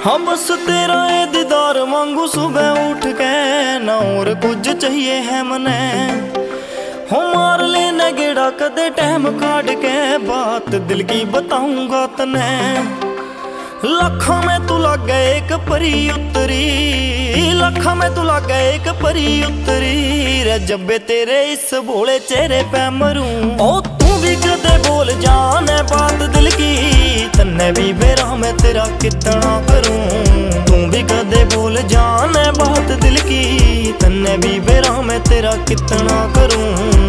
हाँ बस तेरा ये दीदार मांगू सुबह उठ के, ना और कुछ चाहिए है मने। हो मार लेना गेड़ा कदे टाइम काट के, बात दिल की बताऊंगा तने। लखों में तू लग गए एक परी उतरी, लखों में तू लग गए एक परी उतरी रे। जब तेरे इस भोले चेहरे पे मरूं, ओ तू भी कदे बोल जाने बात दिल की, तन्ने भी बेरा मैं तेरा कितना करूं। तू भी कदे बोल जाने बात दिल की, तन्ने भी बेरा मैं तेरा कितना करूं।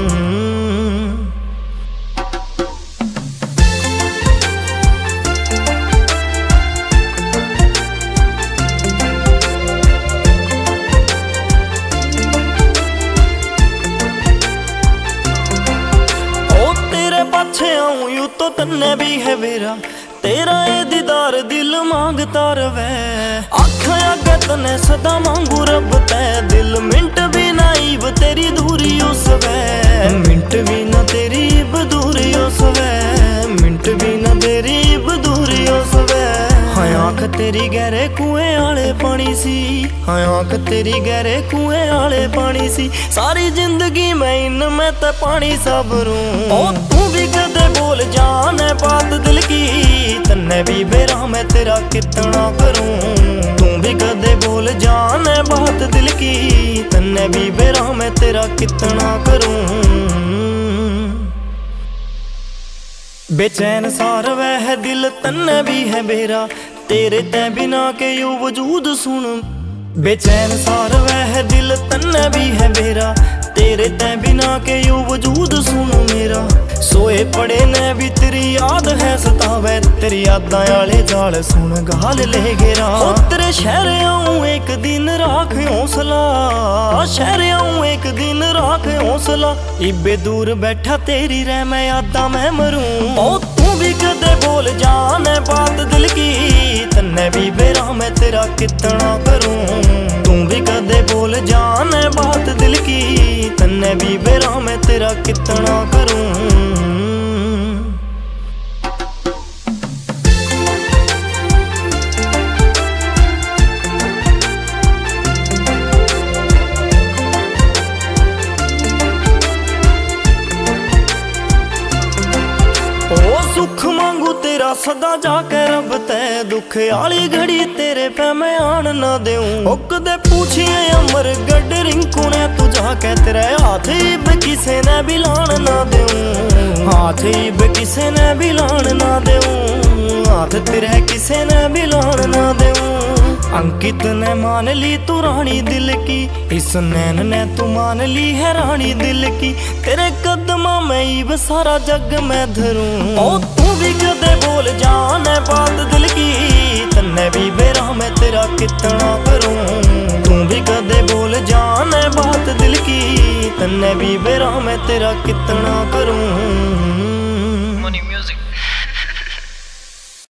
पाछे आऊं यूं तो तन्ने भी है बेरा, तेरा ये दीदार दिल मांगता रवे। आँखें आगे तन्ने सदा मांगू रब ते, दिल मिंट भी नाइब तेरी दूरी उस वे। मिंट भी ना तेरी दूरी उस वे, मिंट भी ना तेरी दूरी उस वे। हाँ आँख तेरी गहरे कुएं आले पानी सी, हाँ आँख तेरी गहरे कुएं आले पानी सी। सारी जिंदगी मैं इनमें ते पानी सा भरूं। ओ तू भी कदे बोल जाने बात दिल की, तन्ने भी बेरा मैं तेरा कितना करूं। तू भी कदे बोल जाने बात दिल की, तन्ने भी बेरा मैं तेरा कितना करूं। बेचैन सार वह दिल तन्ने भी है बेरा, तेरे ते बिना के यू वजूद सुन। बेचैन सार वह दिल तन्ने भी है बेरा, तेरे ते बिना के यू वजूद सुन मेरा। सोए पड़े ने भी तेरी याद है सतावे, तेरी यादां आले जाल सुन गाल ले गेरा। ओ तेरे शहर आऊं एक दिन राख हौसला, शहर आऊं एक दिन राख हौसला। इबे दूर बैठा तेरी रह मैं यादां मैं मरूं। ओ तू भी कदे बोल जाने बात दिल की, तन्ने भी बेरा मैं तेरा कितना करूं। तू भी कदे बोल जाने बात दिल की, तन्ने भी बेरा मैं तेरा कितना करूं। ओ सुख मांगू तेरा सदा जाके रब ते, दुख आली घड़ी तेरे पे मैं आन ना देऊं। ओ कदे पूछिए अमर गड रिंकू ने तू जाके, तेरे हाथ इब किसे ने भी लान ना देऊं। हाथ इब किसे ने भी लान ना देऊं, हाथ तेरे किसे ने भी लान ना देऊं। अंकित ने मान ली तू रानी दिल की, इस नैन ने तू मान ली है रानी दिल की। तेरे कदमां में इब सारा जग मैं धरूं। ओ तू भी कदे बोल जाने बात दिल की, तन्ने भी बेरा मैं तेरा कितना करूं। तू भी कदे बोल जाने बात दिल की, तन्ने भी बेरा मैं तेरा कितना करूं।